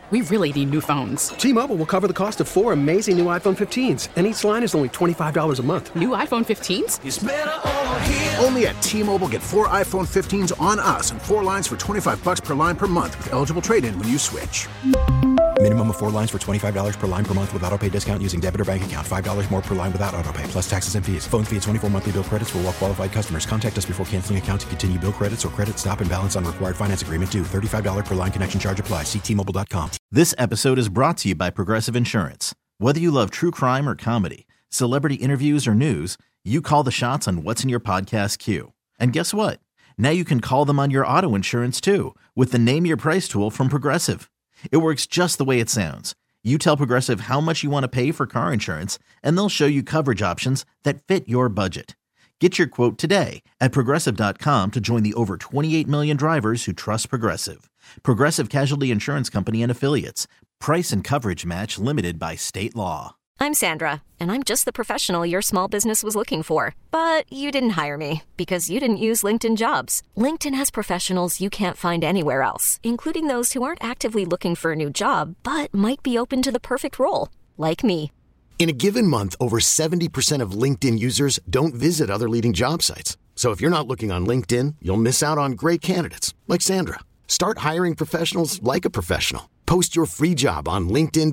We really need new phones. T-Mobile will cover the cost of 4 amazing new iPhone 15s, and each line is only $25 a month. New iPhone 15s? It's better over here. Only at T-Mobile, get 4 iPhone 15s on us and 4 lines for $25 per line per month with eligible trade-in when you switch. Minimum of 4 lines for $25 per line per month with autopay discount using debit or bank account. $5 more per line without autopay, plus taxes and fees. Phone fee at 24 monthly bill credits for well-qualified customers. Contact us before canceling account to continue bill credits or credit stop and balance on required finance agreement due. $35 per line connection charge applies. See T-Mobile.com. This episode is brought to you by Progressive Insurance. Whether you love true crime or comedy, celebrity interviews or news, you call the shots on what's in your podcast queue. And guess what? Now you can call them on your auto insurance too with the Name Your Price tool from Progressive. It works just the way it sounds. You tell Progressive how much you want to pay for car insurance, and they'll show you coverage options that fit your budget. Get your quote today at Progressive.com to join the over 28 million drivers who trust Progressive. Progressive Casualty Insurance Company and Affiliates. Price and coverage match limited by state law. I'm Sandra, and I'm just the professional your small business was looking for. But you didn't hire me because you didn't use LinkedIn Jobs. LinkedIn has professionals you can't find anywhere else, including those who aren't actively looking for a new job, but might be open to the perfect role, like me. In a given month, over 70% of LinkedIn users don't visit other leading job sites. So if you're not looking on LinkedIn, you'll miss out on great candidates like Sandra. Start hiring professionals like a professional. Post your free job on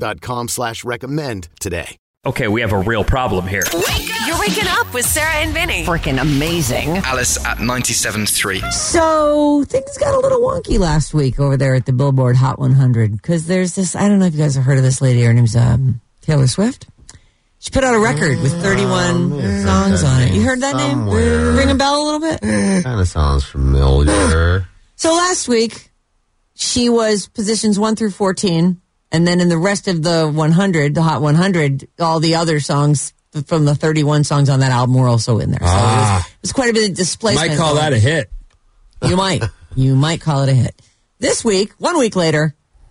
linkedin.com/recommend today. Okay, we have a real problem here. You're waking up with Sarah and Vinny. Freaking amazing. Alice at 97.3. So things got a little wonky last week over there at the Billboard Hot 100 because there's this, I don't know if you guys have heard of this lady. Her name's Taylor Swift. She put out a record with 31 songs on it. You heard that name? Ring a bell a little bit? Kind of sounds familiar. So last week, she was positions 1 through 14, and then in the rest of the 100, the Hot 100, all the other songs from the 31 songs on that album were also in there. So it was quite a bit of displacement. Might call that a hit. You might. You might call it a hit. This week, 1 week later,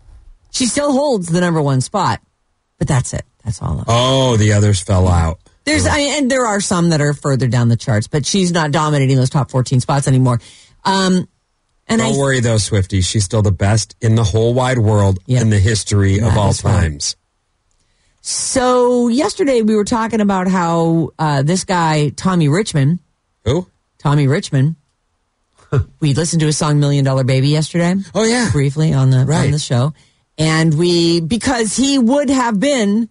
she still holds the number 1 spot, but that's it. That's all. Oh, the others fell out. And there are some that are further down the charts, but she's not dominating those top 14 spots anymore. Don't worry, though, Swiftie. She's still the best in the whole wide world in the history of all times. Right. So yesterday we were talking about how this guy, Tommy Richmond. Who? Tommy Richmond. We listened to his song $1 Million Baby yesterday. Oh, yeah. Briefly on the show. And because he'd have been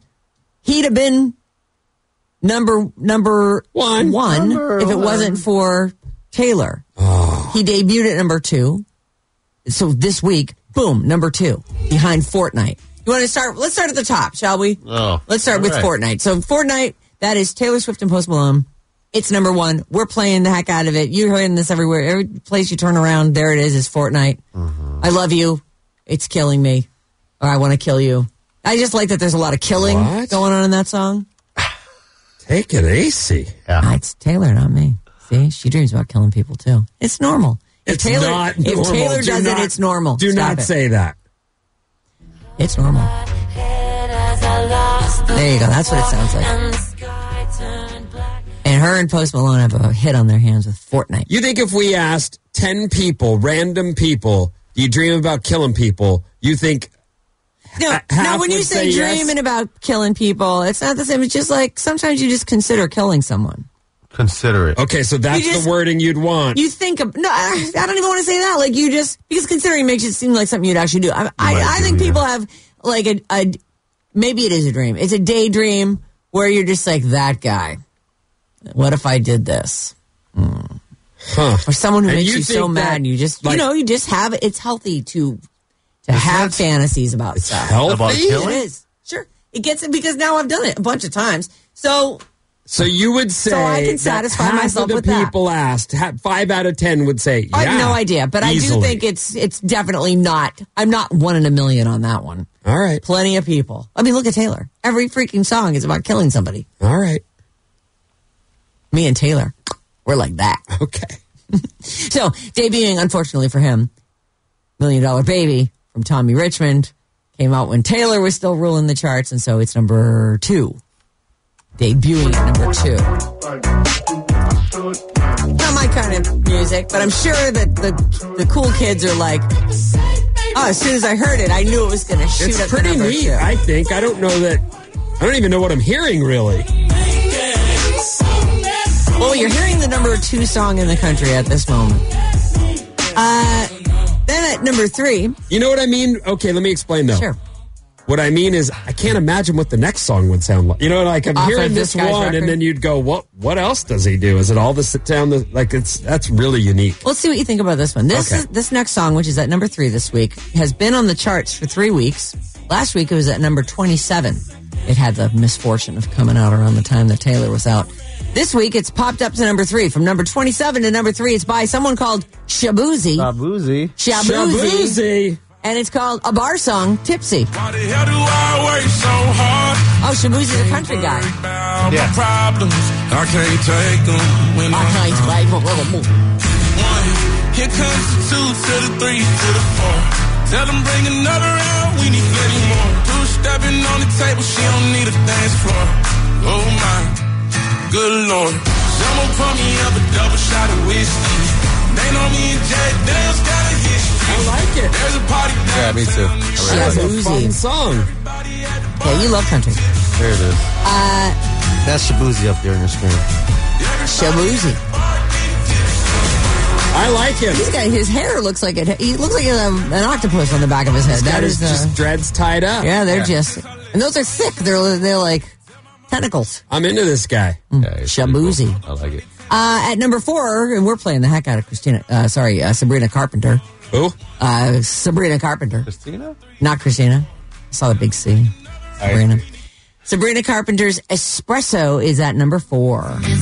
number one if it wasn't for Taylor. Oh. He debuted at number 2. So this week, boom, number 2 behind Fortnite. You want to start? Let's start at the top, shall we? Oh, let's start with Fortnite. So Fortnite, that is Taylor Swift and Post Malone. It's number 1. We're playing the heck out of it. You're hearing this everywhere. Every place you turn around, there it is Fortnite. Mm-hmm. I love you. It's killing me. Or I want to kill you. I just like that there's a lot of killing going on in that song. Take it easy. Yeah. It's Taylor, not me. See, she dreams about killing people too. It's normal. If Taylor does it, it's normal. Do not say that. It's normal. There you go. That's what it sounds like. And her and Post Malone have a hit on their hands with Fortnite. You think if we asked 10 people, random people, do you dream about killing people? You think No, when you say dreaming about killing people, it's not the same. It's just like sometimes you just consider killing someone. Consider it. Okay, so that's the wording you'd want. You think of, no, I don't even want to say that. Like because considering makes it seem like something you'd actually do. I think people have like maybe it is a dream. It's a daydream where you're just like, that guy. What if I did this? Huh. Or someone who makes you so mad and you just, you just have, it's healthy to have fantasies about stuff. Healthy? About killing? It is. Sure. It gets it because now I've done it a bunch of times. So you would say I can satisfy that myself half of with the that. people asked, 5 out of 10 would say, I have no idea, but easily. I do think it's definitely not. I'm not 1 in a million on that one. All right. Plenty of people. I mean, look at Taylor. Every freaking song is about killing somebody. All right. Me and Taylor, we're like that. Okay. So, debuting, unfortunately for him, $1 Million Baby from Tommy Richmond came out when Taylor was still ruling the charts, and so it's number 2. Debuting at number 2. Not my kind of music, but I'm sure that the cool kids are like, Oh, as soon as I heard it, I knew it was going to shoot It's up pretty to number neat, 2. I think. I don't even know what I'm hearing, really. Well, you're hearing the number 2 song in the country at this moment. Then at number 3. You know what I mean? Okay, let me explain, though. Sure. What I mean is, I can't imagine what the next song would sound like. You know, like I'm Off hearing of this this guy's one, record? and then you'd go, "What else does he do? Is it all the sit down? That's really unique." Let's see what you think about this one. This next song, which is at number 3 this week, has been on the charts for 3 weeks. Last week it was at number 27. It had the misfortune of coming out around the time that Taylor was out. This week it's popped up to number 3. From number 27 to number 3, it's by someone called Shaboozey. Shaboozey. And it's called A Bar Song, Tipsy. Why the hell do I work so hard? Oh, Shaboozey's a country guy. Yeah. Problems, I can't take them when I can't take them. 1, here comes the 2 to the 3 to the 4. Tell them bring another round, we need plenty more. 2 stepping on the table, she don't need a dance floor. Oh my, good Lord. Someone pour me up a double shot of whiskey. They know me and Jay Dale's got a history. I like it. There's a party. Yeah, me too. That's a fun song. Yeah, you love country. There it is. That's Shaboozey up there on your screen. Shaboozey. I like him. This guy, his hair looks like it. He looks like an octopus on the back of his head. That is just dreads tied up. Yeah, they're just, and those are thick. They're like tentacles. I'm into this guy. Yeah, Shaboozey. Cool. I like it. At number 4, and we're playing the heck out of Sabrina Carpenter. Who? Sabrina Carpenter. Christina? Not Christina. I saw the big C. Sabrina. Sabrina Carpenter's Espresso is at number 4.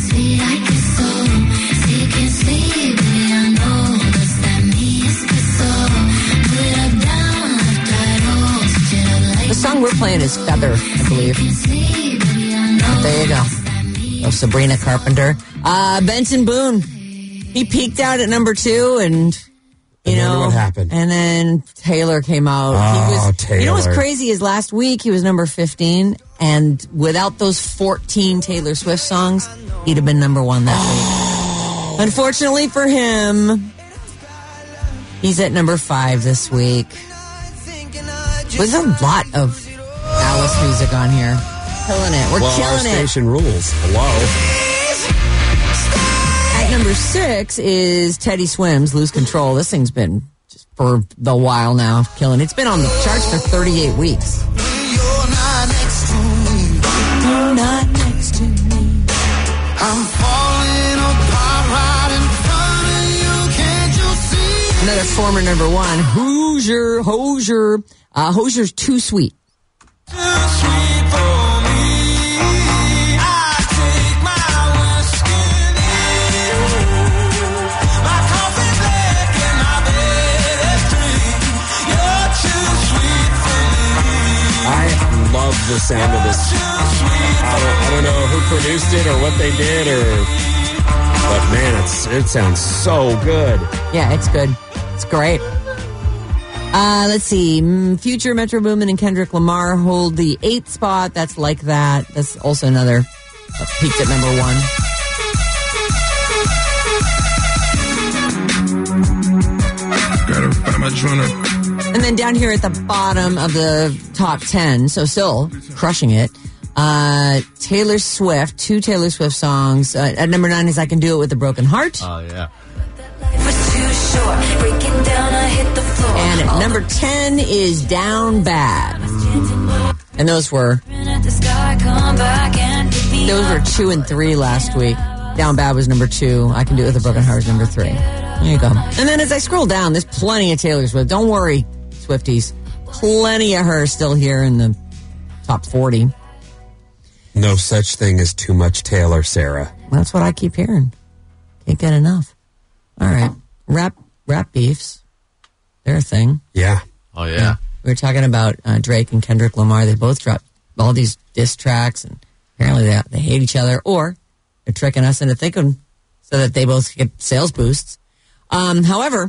The song we're playing is Feather, I believe. There you go. Oh, Sabrina Carpenter. Benson Boone. He peaked out at number 2, and you know what happened. And then Taylor came out. Taylor. You know what's crazy is last week he was number 15, and without those 14 Taylor Swift songs, he'd have been number 1 that week. Unfortunately for him, he's at number 5 this week. There's a lot of Alice music on here. Killing it. We're killing our it. station rules. Hello. At number 6 is Teddy Swims, Lose Control. This thing's been just for a while now, killing it. It's been on the charts for 38 weeks. You're not next to me. You're not next to me. I'm falling apart right in front of you. Can't you see? Another former number 1, Hozier. Hozier's Too Sweet. Too sweet for me. I take my whiskey in. My coffee black and my bed is green. You're too sweet for me. I love the sound of this. I don't know who produced it or what they did, but man, it sounds so good. Yeah, it's good. It's great. Let's see. Future, Metro Boomin, and Kendrick Lamar hold the 8th spot. That's Like That. That's also another peaked at number 1. Gotta find my joint. And then down here at the bottom of the top 10, so still crushing it, Taylor Swift, 2 Taylor Swift songs. At number 9 is I Can Do It With a Broken Heart. Oh, yeah. And at number 10 is Down Bad. And those were 2 and 3 last week. Down Bad was number 2. I Can Do It With a Broken Heart was number 3. There you go. And then as I scroll down, there's plenty of Taylor Swift. Don't worry, Swifties. Plenty of her still here in the top 40. No such thing as too much Taylor, Sarah. That's what I keep hearing. Can't get enough. All right. Rap beefs. They're a thing. Yeah. Oh, yeah. We were talking about Drake and Kendrick Lamar. They both dropped all these diss tracks, and apparently they hate each other, or they're tricking us into thinking so that they both get sales boosts. However,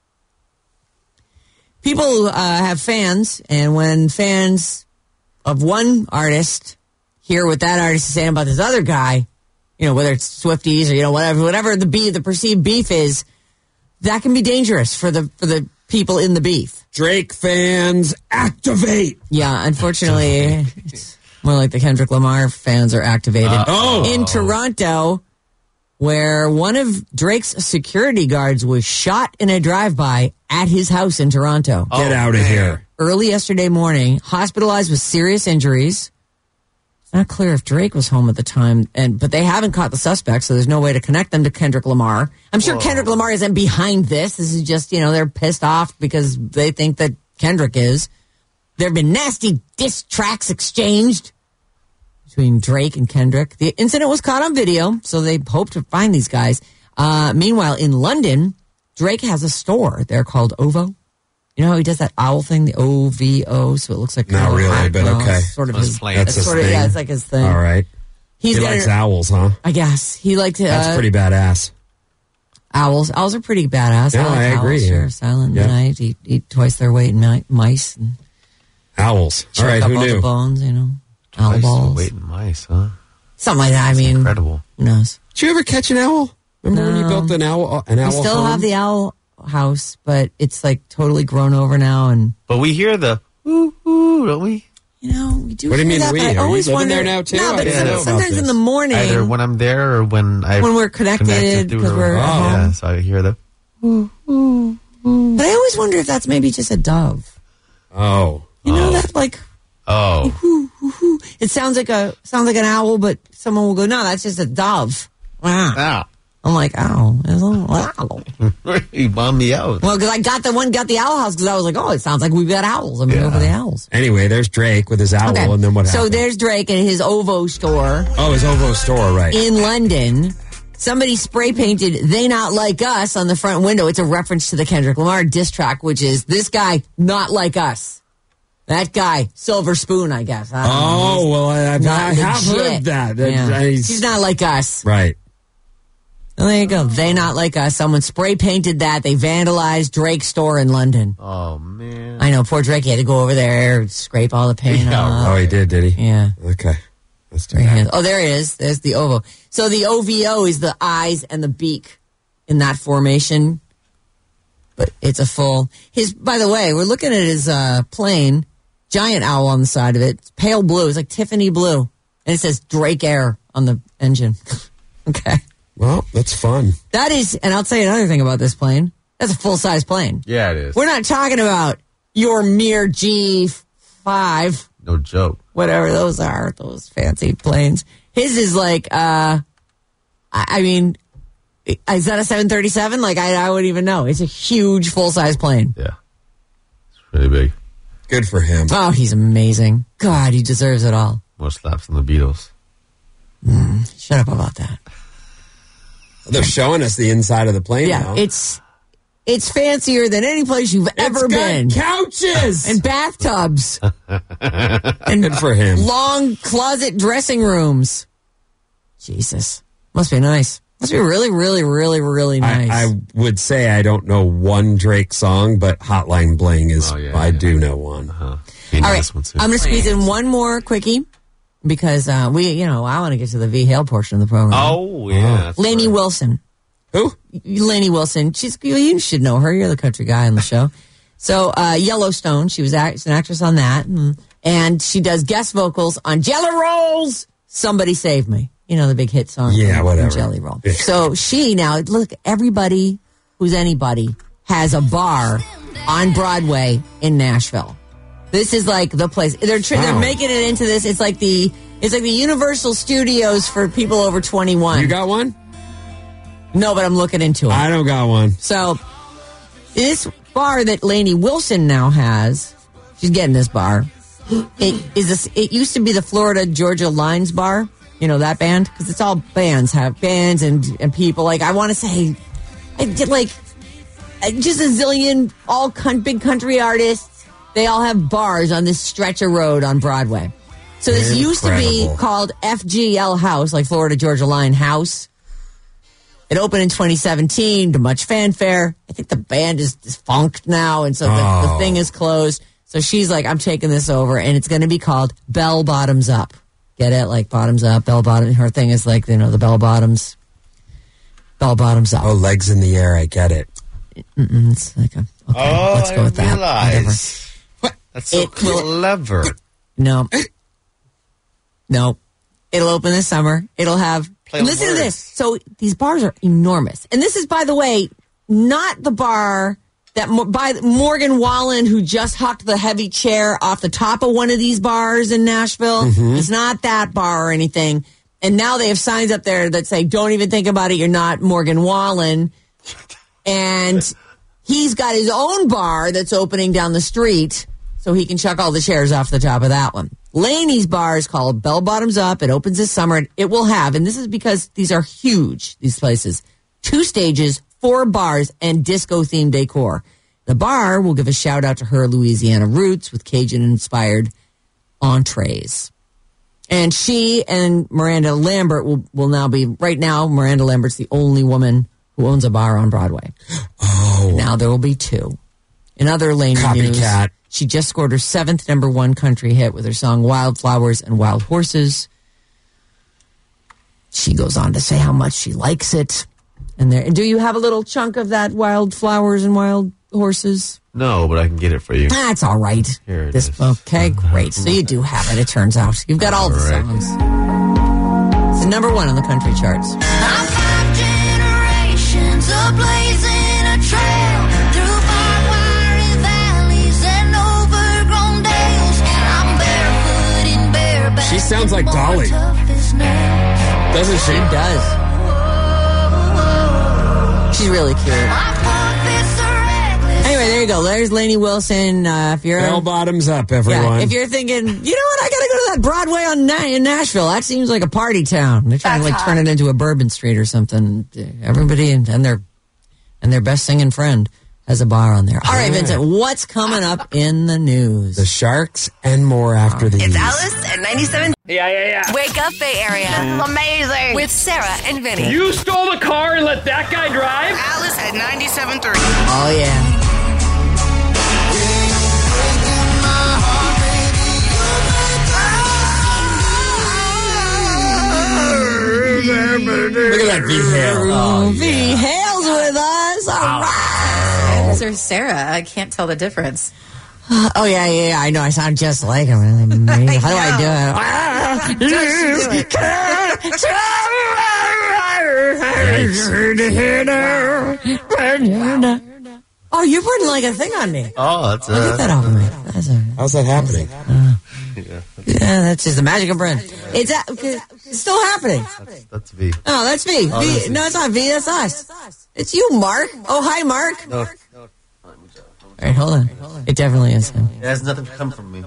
people have fans, and when fans of one artist hear what that artist is saying about this other guy, you know, whether it's Swifties or, you know, whatever the perceived beef is, that can be dangerous for the people in the beef. Drake fans, activate! Yeah, unfortunately, it's more like the Kendrick Lamar fans are activated. In Toronto, where one of Drake's security guards was shot in a drive-by at his house in Toronto. Get out of here. Early yesterday morning, hospitalized with serious injuries. It's not clear if Drake was home at the time, but they haven't caught the suspect, so there's no way to connect them to Kendrick Lamar. I'm sure Kendrick Lamar isn't behind this. This is just, they're pissed off because they think that Kendrick is. There have been nasty diss tracks exchanged between Drake and Kendrick. The incident was caught on video, so they hope to find these guys. Meanwhile, in London, Drake has a store there called OVO. You know how he does that owl thing, the OVO, so it looks like... Not really, but okay. Sort of his thing. That's sort of, yeah, it's like his thing. All right. He likes owls, huh? I guess. He liked... That's pretty badass. Owls. Owls are pretty badass. Yeah, I agree. Owls, sure. Silent night. Eat twice their weight in mice. And owls. All right, who knew? The bones, Owl balls. Weight in mice, huh? Something like that. That's incredible. Who knows? Did you ever catch an owl? Remember when you built an owl We still home? have the owl house, but it's like totally grown over now. But we hear the ooh, ooh, don't we? We do. What do you mean that, we? I Are always you living wonder, there now too? No, but I sometimes in the morning, either when I'm there or when we're connected because we're at home. Yeah, so I hear the ooh, ooh, ooh. But I always wonder if that's maybe just a dove. Oh, that like. Oh, it sounds like an owl, but someone will go, no, that's just a dove. Wow. I'm like, ow. You bummed me out. Well, because I got the owl house because I was like, oh, it sounds like we've got owls. I'm going to go for the owls. Anyway, there's Drake with his owl, and then what happened? So there's Drake at his OVO store. Oh, his OVO store, right. In London. Somebody spray painted "They Not Like Us" on the front window. It's a reference to the Kendrick Lamar diss track, which is this guy not like us. That guy, Silver Spoon, I guess. I have heard that. He's not like us. Right. Well, there you go. They not like us. Someone spray painted that. They vandalized Drake's store in London. Oh, man. I know. Poor Drake. He had to go over there, scrape all the paint off. Oh, he did he? Yeah. Okay. Let's do that. Oh, there it is. There's the OVO. So the OVO is the eyes and the beak in that formation. But it's a full... By the way, we're looking at his plane. Giant owl on the side of it. It's pale blue. It's like Tiffany blue. And it says Drake Air on the engine. Okay. Well, that's fun. That is, and I'll tell you another thing about this plane. That's a full-size plane. Yeah, it is. We're not talking about your mere G5. No joke. Whatever those are, those fancy planes. His is like, is that a 737? Like, I wouldn't even know. It's a huge full-size plane. Yeah. It's really big. Good for him. Oh, he's amazing. God, he deserves it all. More slaps than the Beatles. Shut up about that. They're showing us the inside of the plane now. It's fancier than any place you've ever been. Couches and bathtubs. And good for him. Long closet dressing rooms. Jesus. Must be nice. Must be really, really, really, really nice. I would say I don't know one Drake song, but Hotline Bling is, I do know one. All right, I'm going to squeeze in one more quickie because I want to get to the V Hale portion of the program. Oh, yeah. Lainey Wilson. Who? Lainey Wilson. You should know her. You're the country guy on the show. So Yellowstone, she was an actress on that. And she does guest vocals on Jelly Rolls. Somebody Save Me. You know, the big hit song. Yeah, whatever. Jelly Roll. So she now, look, everybody who's anybody has a bar on Broadway in Nashville. This is like the place. They're making it into this. It's like the Universal Studios for people over 21. You got one? No, but I'm looking into it. I don't got one. So this bar that Lainey Wilson now has, she's getting this bar. It used to be the Florida Georgia Lines bar. You know that band? Because it's all bands and people. Like, I want to say, I did like just a zillion big country artists. They all have bars on this stretch of road on Broadway. So this used to be called FGL House, like Florida Georgia Line House. It opened in 2017 to much fanfare. I think the band is defunct now, and so the thing is closed. So she's like, I'm taking this over, and it's going to be called Bell Bottoms Up. Get it? Like bottoms up, bell bottom. Her thing is like, the bell bottoms. Bell bottoms up. Oh, legs in the air. I get it. It's like Okay, let's go with that. Realize. Whatever. That's so clever. No. It'll open this summer. It'll have... Listen to this. So these bars are enormous. And this is, by the way, not the bar that by Morgan Wallen, who just hucked the heavy chair off the top of one of these bars in Nashville. Mm-hmm. It's not that bar or anything. And now they have signs up there that say, don't even think about it. You're not Morgan Wallen. And he's got his own bar that's opening down the street so he can chuck all the chairs off the top of that one. Laney's bar is called Bell Bottoms Up. It opens this summer. It will have, and this is because these are huge, these places, 2 stages, 4 bars, and disco-themed decor. The bar will give a shout-out to her Louisiana roots with Cajun-inspired entrees. And she and Miranda Lambert will now be, right now, Miranda Lambert's the only woman who owns a bar on Broadway. Oh. And now there will be 2. In other Laney news, she just scored her 7th #1 country hit with her song Wildflowers and Wild Horses. She goes on to say how much she likes it. And do you have a little chunk of that Wildflowers and Wild Horses? No, but I can get it for you. That's all right. Here it is. Okay, great. So you do have it, it turns out. You've got all the songs. It's the #1 on the country charts. I'm 5 generations ablazing a trail through barbed wire valleys and overgrown dales. I'm barefoot in bareback. She sounds like Dolly. Doesn't she? She does. She's really cute. Anyway, there you go. There's Lainey Wilson. If you're Bell Bottoms Up, everyone. Yeah, if you're thinking, you know what, I got to go to that Broadway in Nashville. That seems like a party town. They're trying to turn it into a Bourbon Street or something. Everybody and their best singing friend has a bar on there. All right, Vincent, what's coming up in the news? The Sharks and more after these. It's Alice at 97. Yeah. Wake up, Bay Area. This is amazing. With Sarah and Vinny. You stole the car and let that guy drive? Alice at 97.3. Oh, yeah. Look at that V-Hale. Oh, V-Hale's with us. All right. This is Sarah. I can't tell the difference. Oh, yeah. I know. I sound just like him. How do I do it? Oh, you're putting like a thing on me. Oh, that's get that off of me. How's that happening? Yeah, that's just the magic of Brent. It's still happening. That's V. Oh, that's V. Oh, V. No, it's not V. That's us. It's you, Mark. Oh, hi, Mark. No. All right, hold on. It definitely is him. It has nothing to come from me.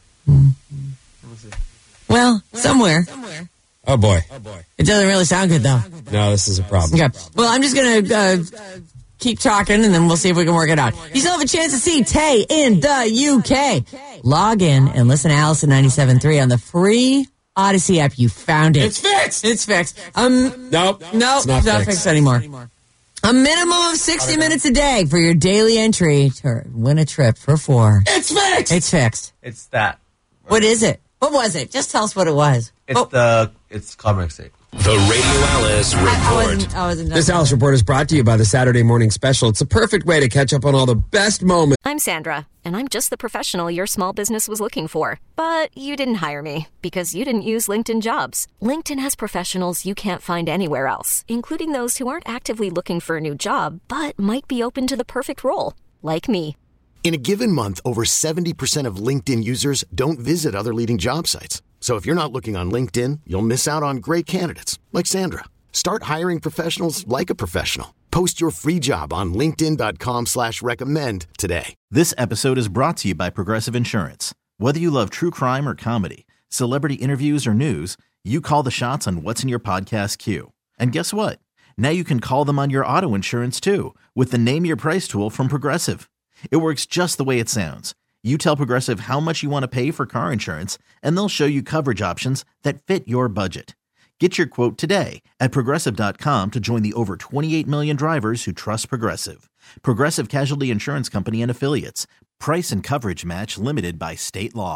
Well, somewhere. Oh, boy. It doesn't really sound good, though. No, this is a problem. Okay. Well, I'm just going to keep talking, and then we'll see if we can work it out. You still have a chance to see Tay in the UK. Log in and listen to Alice at 97.3 on the free Odyssey app. You found it. It's fixed. It's fixed. Nope. It's not fixed anymore. A minimum of 60 minutes a day for your daily entry to win a trip for 4. It's fixed. It's fixed. It's that. What is it? What was it? Just tell us what it was. It's Carmack's sake. The Radio Alice Report. I wasn't This Alice Report is brought to you by the Saturday Morning Special. It's a perfect way to catch up on all the best moments. I'm Sandra, and I'm just the professional your small business was looking for. But you didn't hire me because you didn't use LinkedIn Jobs. LinkedIn has professionals you can't find anywhere else, including those who aren't actively looking for a new job, but might be open to the perfect role, like me. In a given month, over 70% of LinkedIn users don't visit other leading job sites. So if you're not looking on LinkedIn, you'll miss out on great candidates like Sandra. Start hiring professionals like a professional. Post your free job on linkedin.com/recommend today. This episode is brought to you by Progressive Insurance. Whether you love true crime or comedy, celebrity interviews or news, you call the shots on what's in your podcast queue. And guess what? Now you can call them on your auto insurance too with the Name Your Price tool from Progressive. It works just the way it sounds. You tell Progressive how much you want to pay for car insurance, and they'll show you coverage options that fit your budget. Get your quote today at Progressive.com to join the over 28 million drivers who trust Progressive. Progressive Casualty Insurance Company and Affiliates. Price and coverage match limited by state law.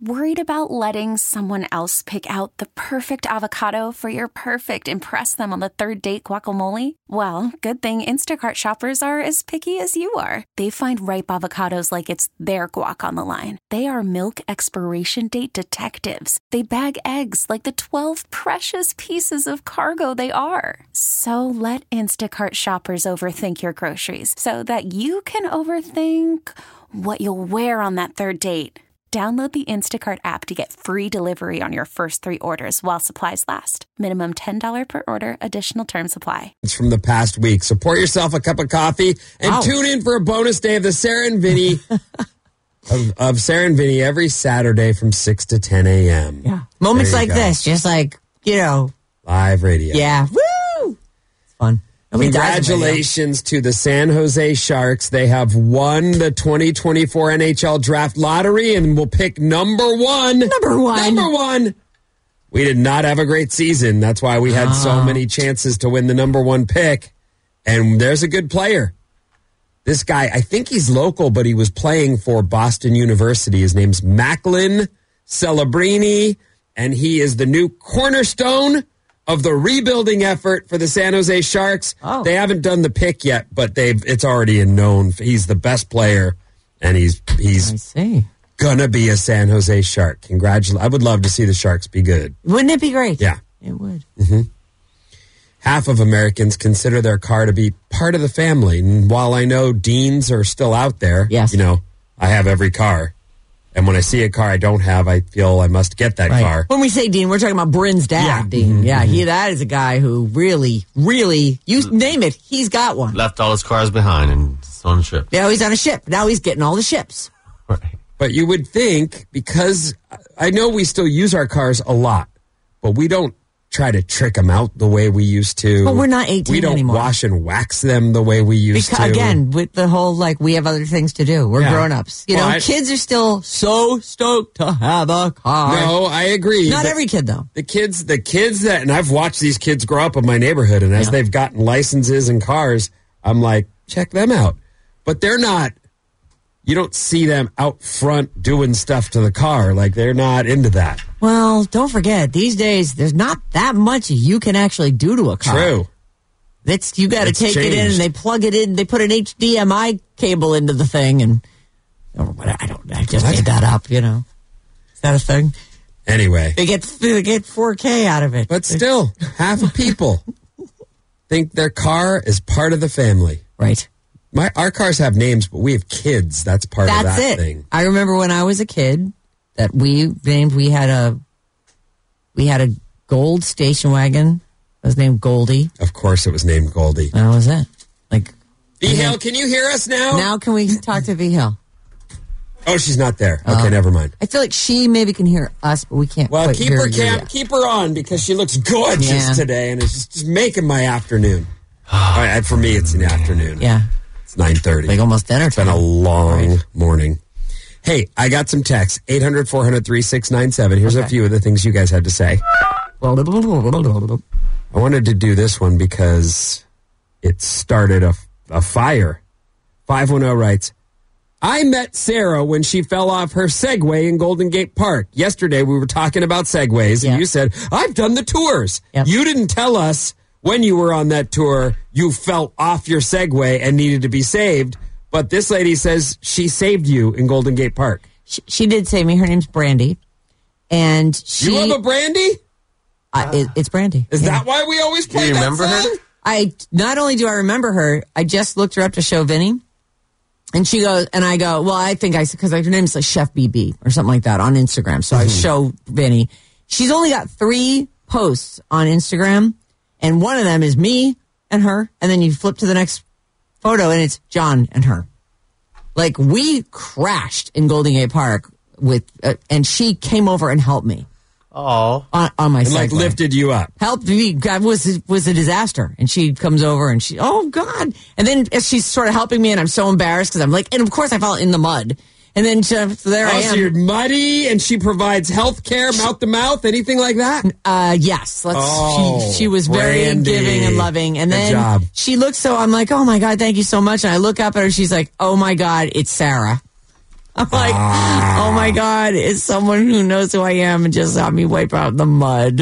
Worried about letting someone else pick out the perfect avocado for your perfect impress them on the third date guacamole? Well, good thing Instacart shoppers are as picky as you are. They find ripe avocados like it's their guac on the line. They are milk expiration date detectives. They bag eggs like the 12 precious pieces of cargo they are. So let Instacart shoppers overthink your groceries so that you can overthink what you'll wear on that third date. Download the Instacart app to get free delivery on your first 3 orders while supplies last. Minimum $10 per order. Additional terms apply. It's from the past week. So pour yourself a cup of coffee and tune in for a bonus day of the Sarah and Vinny of Sarah and Vinny every Saturday from 6 to 10 a.m. Yeah. Moments like this, just like, live radio. Yeah. Woo! It's fun. Congratulations to the San Jose Sharks. They have won the 2024 NHL Draft Lottery and will pick number one. Number one. We did not have a great season. That's why we had so many chances to win the number 1 pick. And there's a good player. This guy, I think he's local, but he was playing for Boston University. His name's Macklin Celebrini, and he is the new cornerstone of the rebuilding effort for the San Jose Sharks. Oh. They haven't done the pick yet, but it's already known. He's the best player, and he's gonna be a San Jose Shark. Congratulations. I would love to see the Sharks be good. Wouldn't it be great? Yeah. It would. Mm-hmm. Half of Americans consider their car to be part of the family. And while I know Deans are still out there, yes. I have every car. And when I see a car I don't have, I feel I must get that car. When we say Dean, we're talking about Bryn's dad, Dean. Mm-hmm. Yeah, that is a guy who really, you name it, he's got one. Left all his cars behind and it's on a ship. Yeah, he's on a ship. Now he's getting all the ships. Right. But you would think, because I know we still use our cars a lot, but we don't try to trick them out the way we used to. But we're not 18 We don't anymore. wash and wax them the way we used to. Again, with the whole, we have other things to do. We're grown-ups. Kids are still so stoked to have a car. No, I agree. Not every kid, though. The kids that, and I've watched these kids grow up in my neighborhood, and as they've gotten licenses and cars, I'm like, check them out. But they're not, you don't see them out front doing stuff to the car. They're not into that. Well, don't forget, these days, there's not that much you can actually do to a car. True. You got to take it in, and they plug it in. They put an HDMI cable into the thing, and I just made that up. Is that a thing? Anyway, they get 4K out of it. But still, half of people think their car is part of the family. Right. Our cars have names, but we have kids. That's part of that thing. I remember when I was a kid that we had a gold station wagon. It was named Goldie. Of course, it was named Goldie. That was it. V-Hill, can you hear us now? Now can we talk to V-Hill? Oh, she's not there. Okay, never mind. I feel like she maybe can hear us, but we can't. Well, quite keep hear her you. keep her on because she looks gorgeous today, and it's just making my afternoon. All right, for me, it's an afternoon. Yeah. It's 9:30. Almost dinner time. It's been a long morning. Hey, I got some texts. 800-400-3697. Here's a few of the things you guys had to say. I wanted to do this one because it started a fire. 510 writes, I met Sarah when she fell off her Segway in Golden Gate Park. Yesterday, we were talking about Segways, and you said, I've done the tours. Yep. You didn't tell us when you were on that tour, you fell off your Segway and needed to be saved. But this lady says she saved you in Golden Gate Park. She did save me. Her name's Brandy. And You have a Brandy? It's Brandy. Is that why we always play that song? Do you remember her? Not only do I remember her, I just looked her up to show Vinny. And she goes, and I go, well, I think because her name's like Chef BB or something like that on Instagram. So I show Vinny. She's only got 3 posts on Instagram. And one of them is me and her. And then you flip to the next photo and it's John and her. We crashed in Golden Gate Park and she came over and helped me. Oh. On my Segway. Lifted you up. Helped me. God, was a disaster. And she comes over and oh God. And then as she's sort of helping me and I'm so embarrassed because I'm and of course I fell in the mud. And then so there I am. So you're muddy, and she provides health care, mouth to mouth, anything like that? Yes. She was very Brandy. giving and loving. And Good then job. she looks I'm like, oh my God, thank you so much. And I look up at her, she's like, oh my God, it's Sarah. I'm like, oh my God, it's someone who knows who I am and just saw me wipe out the mud.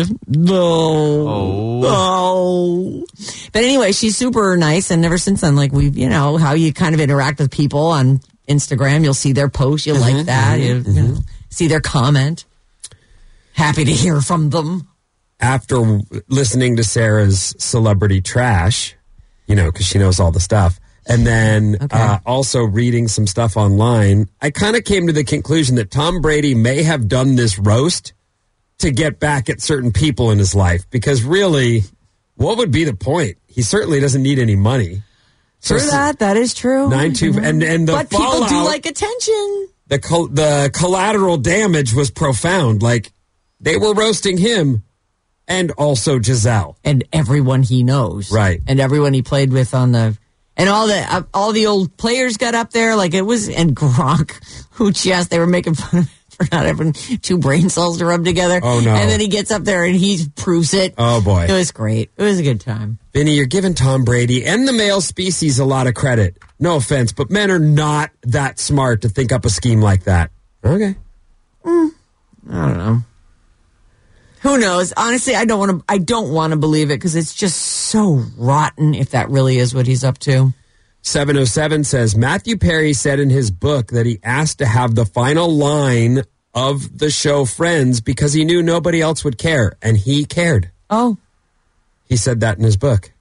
Oh. But anyway, she's super nice. And ever since then, like we've, how you kind of interact with people on Instagram. You'll see their post. You'll like that. You know, see their comment. Happy to hear from them. After listening to Sarah's celebrity trash, because she knows all the stuff. And then also reading some stuff online, I kind of came to the conclusion that Tom Brady may have done this roast to get back at certain people in his life. Because really, what would be the point? He certainly doesn't need any money. True that. That is true. 9-2, and the but people do like attention. The collateral damage was profound. Like, they were roasting him and also Giselle. And everyone he knows. Right. And everyone he played with on the... And all the old players got up there, like it was, and Gronk, who they were making fun of for not having two brain cells to rub together. Oh, no. And then he gets up there and he proves it. Oh, boy. It was great. It was a good time. Vinny, you're giving Tom Brady and the male species a lot of credit. No offense, but men are not that smart to think up a scheme like that. Okay. I don't know. Who knows? Honestly, I don't want to believe it because it's just so rotten if that really is what he's up to. 707 says, Matthew Perry said in his book that he asked to have the final line of the show Friends because he knew nobody else would care, and he cared. Oh. He said that in his book.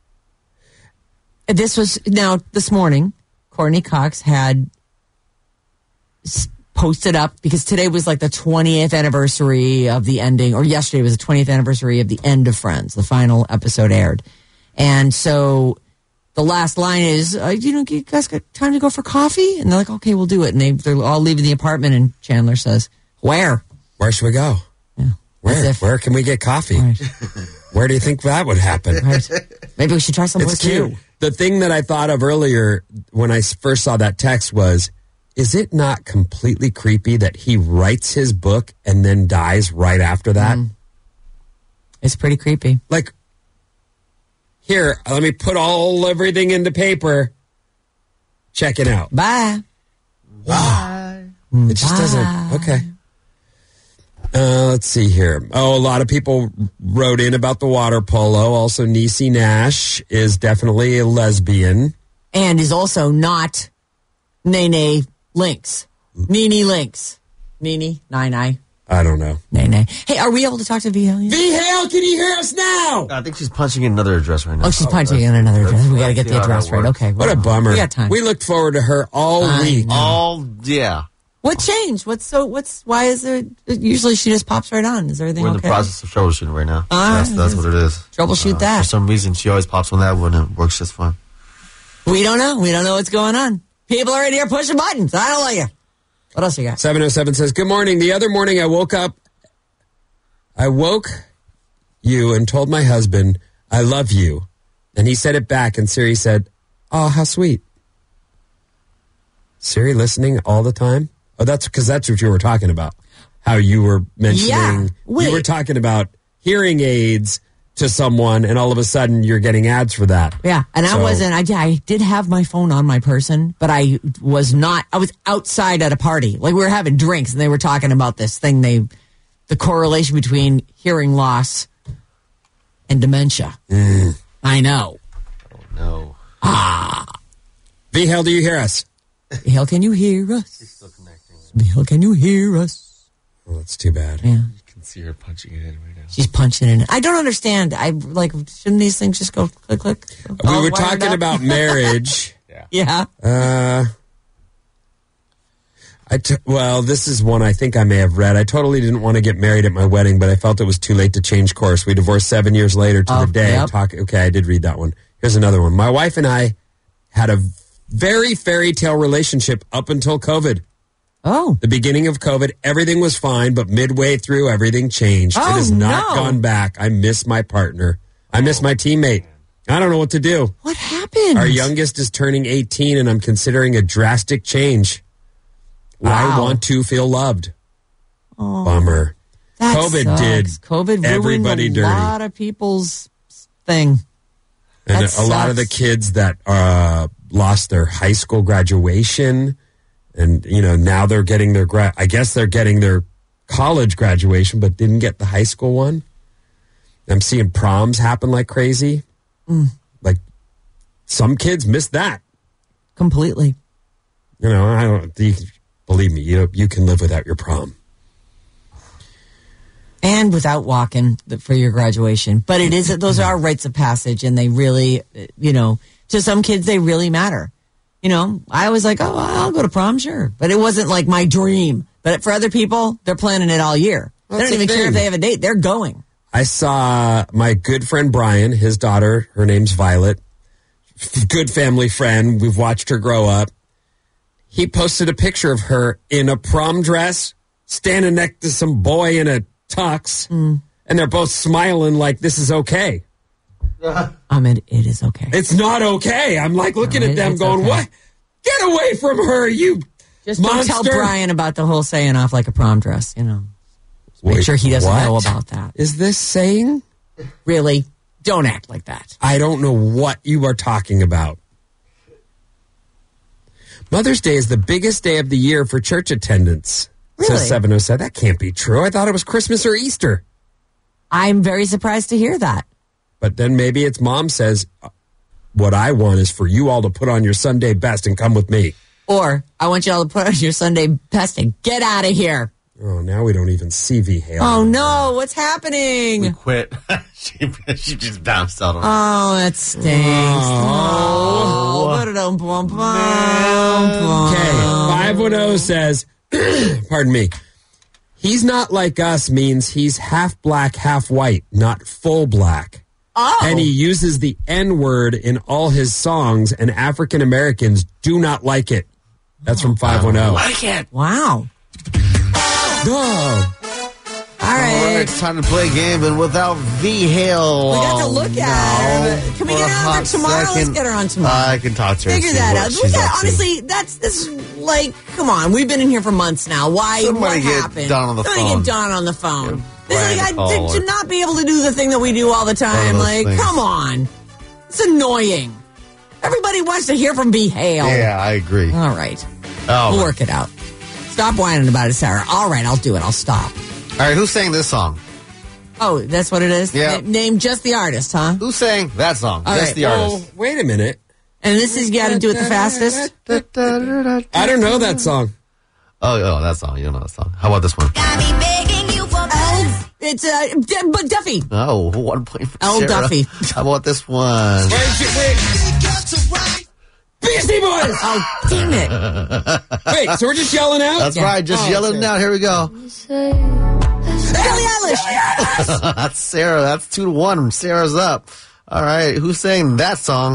This morning, Courtney Cox had posted up, because today was like the 20th anniversary of the ending, or yesterday was the 20th anniversary of the end of Friends. The final episode aired. And so the last line is, you guys got time to go for coffee? And they're like, okay, we'll do it. And they're all leaving the apartment, and Chandler says, where? Where should we go? Yeah. Where can we get coffee? Right. Where do you think that would happen? Right. Maybe we should try someplace new. The thing that I thought of earlier when I first saw that text was, is it not completely creepy that he writes his book and then dies right after that? It's pretty creepy. Like, here, let me put everything into paper. Check it out. Bye. Wow. It just doesn't. Okay. Let's see here. Oh, a lot of people wrote in about the water polo. Also, Niecy Nash is definitely a lesbian. And is also not Nene Lynx. Nene Lynx. Nene? Nine. I don't know. Nene. Hey, are we able to talk to V-Hale? V-Hale, can you hear us now? I think she's punching in another address right now. Oh, she's punching in another address. We got to get the address right. Okay. What a bummer. We got time. We looked forward to her all week. Yeah. What changed? Why is there, usually she just pops right on. Is everything okay? We're in the process of troubleshooting right now. That's what it is. Troubleshoot that. For some reason, she always pops on that one and it works just fine. We don't know. We don't know what's going on. People are in here pushing buttons. I don't like you. What else you got? 707 says, good morning. The other morning I woke you and told my husband, I love you. And he said it back, and Siri said, oh, how sweet. Siri listening all the time? Oh, that's because that's what you were talking about. How you were mentioning, you were talking about hearing aids to someone, and all of a sudden you're getting ads for that. Yeah, and I did have my phone on my person, but I was outside at a party. Like, we were having drinks, and they were talking about this thing, the correlation between hearing loss and dementia. I know. Oh, no. V-Hale, do you hear us? V-Hale, can you hear us? She's still connecting. V-Hale, can you hear us? Well, that's too bad. Yeah. You can see her punching it in right now. She's punching it in. I don't understand. Shouldn't these things just go click, click? We were talking about marriage. Yeah. Well, this is one I think I may have read. I totally didn't want to get married at my wedding, but I felt it was too late to change course. We divorced 7 years later to the day. Yep. Okay, I did read that one. Here's another one. My wife and I had a very fairy tale relationship up until COVID. Oh. The beginning of COVID, everything was fine, but midway through, everything changed. It has not gone back. I miss my partner. I miss my teammate. I don't know what to do. What happened? Our youngest is turning 18, and I'm considering a drastic change. Wow. I want to feel loved. Oh, bummer. COVID sucks. COVID everybody ruined dirty. A lot of people's thing. And a lot of the kids that lost their high school graduation And, now they're getting their I guess they're getting their college graduation, but didn't get the high school one. I'm seeing proms happen like crazy. Like, some kids missed that. Completely. Believe me, you can live without your prom. And without walking for your graduation. But those are rites of passage, and they really, to some kids, they really matter. I was like, I'll go to prom, sure. But it wasn't like my dream. But for other people, they're planning it all year. They don't even care if they have a date. They're going. I saw my good friend Brian, his daughter, her name's Violet. Good family friend. We've watched her grow up. He posted a picture of her in a prom dress, standing next to some boy in a tux, and they're both smiling like this is okay. It is okay. It's not okay. I'm like looking at them going, okay. What? Get away from her, you Just monster. Don't tell Brian about the whole saying off like a prom dress, Make sure he doesn't know about that. Is this saying? Really? Don't act like that. I don't know what you are talking about. Mother's Day is the biggest day of the year for church attendance. Really? Says 707. That can't be true. I thought it was Christmas or Easter. I'm very surprised to hear that. But then maybe it's mom says, what I want is for you all to put on your Sunday best and come with me. Or I want you all to put on your Sunday best and get out of here. Oh, now we don't even see V. Hale. Oh, no. What's happening? We quit. she just bounced out on us. Oh, that stinks. Okay, 510 says, pardon me, he's not like us means he's half black, half white, not full black. Oh. And he uses the N-word in all his songs, and African Americans do not like it. That's from 510. Like it. Wow. Oh. All right. It's time to play a game, but without V. Hale. We got to look at her. Can we get her on tomorrow? Let's get her on tomorrow. I can talk to her. Figure that out. Honestly, this is like, come on. We've been in here for months now. Why? Somebody what get happened? Don on the Somebody phone. get Don on the phone. Yeah, To not be able to do the thing that we do all the time. Like, come on. It's annoying. Everybody wants to hear from V. Hale. Yeah, I agree. All right. We'll work it out. Stop whining about it, Sarah. All right, I'll do it. I'll stop. All right, who sang this song? Oh, that's what it is? Yeah. Name just the artist, huh? Who sang that song? All just right. the artist. Wait a minute. And this is, you got to do it the fastest? I don't know that song. Oh, that song. You don't know that song. How about this one? It's but Duffy. Oh, 1 point for L. Sarah. Duffy. How about this one? Beastie Boys! Oh, damn it. Wait, so we're just yelling out? That's right, just yelling out. Here we go. Billie Eilish. That's Sarah. That's 2-1. Sarah's up. All right, who's saying that song?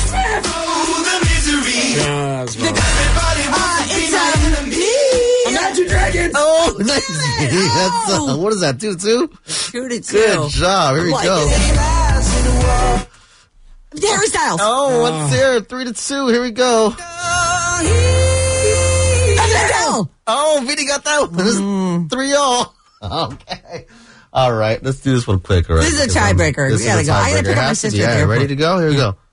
Imagine Dragons! Oh, nice. That's, what is that, 2-2? 2-2. Good job. Here we go. Harry Styles. Oh, what's Sarah? 3-2. Here we go. Oh, Vinny got that one. 3-all. Okay. All right, let's do this one quick. All right. This is a tiebreaker. We gotta go. I gotta pick up my sister. Yeah, ready to go? Here we go.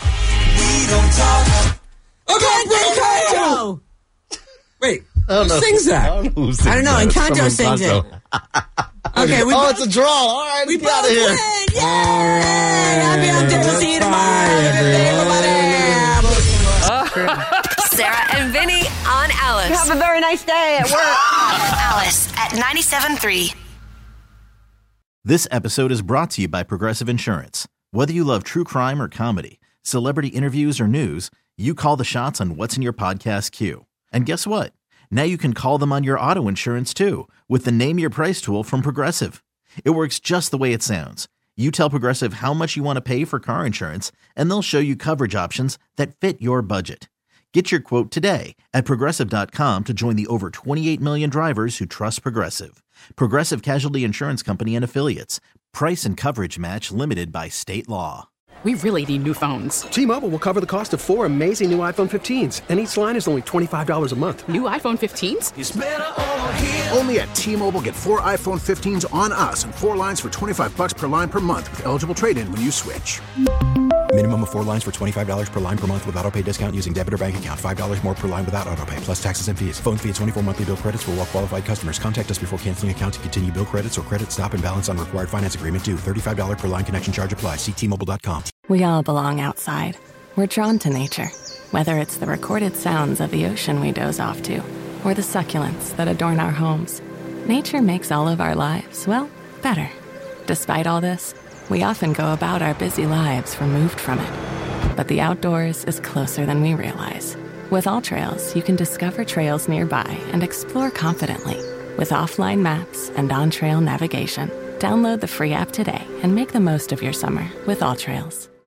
Encanto. Wait, who sings that? I don't know who sings I don't know. that. Encanto sings it. Okay, it's a draw. All right, we get out of here. Yay! Happy hump day. We'll see you tomorrow. Sarah and Vinny on Alice. Have a very nice day at work. Alice at 97.3. This episode is brought to you by Progressive Insurance. Whether you love true crime or comedy, celebrity interviews or news, you call the shots on what's in your podcast queue. And guess what? Now you can call them on your auto insurance too with the Name Your Price tool from Progressive. It works just the way it sounds. You tell Progressive how much you want to pay for car insurance, and they'll show you coverage options that fit your budget. Get your quote today at Progressive.com to join the over 28 million drivers who trust Progressive. Progressive Casualty Insurance Company and Affiliates. Price and coverage match limited by state law. We really need new phones. T-Mobile will cover the cost of 4 amazing new iPhone 15s, and each line is only $25 a month. New iPhone 15s? It's better over here. Only at T-Mobile, get 4 iPhone 15s on us and 4 lines for $25 per line per month with eligible trade-in when you switch. Minimum of 4 lines for $25 per line per month with autopay discount using debit or bank account. $5 more per line without autopay, plus taxes and fees. Phone fee at 24 monthly bill credits for well-qualified customers. Contact us before canceling account to continue bill credits or credit stop and balance on required finance agreement due. $35 per line connection charge applies. See T-Mobile.com. We all belong outside. We're drawn to nature. Whether it's the recorded sounds of the ocean we doze off to, or the succulents that adorn our homes, nature makes all of our lives, well, better. Despite all this, we often go about our busy lives removed from it. But the outdoors is closer than we realize. With AllTrails, you can discover trails nearby and explore confidently. With offline maps and on-trail navigation, download the free app today and make the most of your summer with AllTrails.